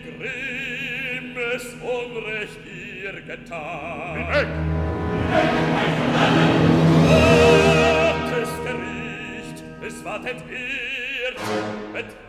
grimmes Unrecht ihr getan. Weg! Gottes Gericht, es ward entehrt, mit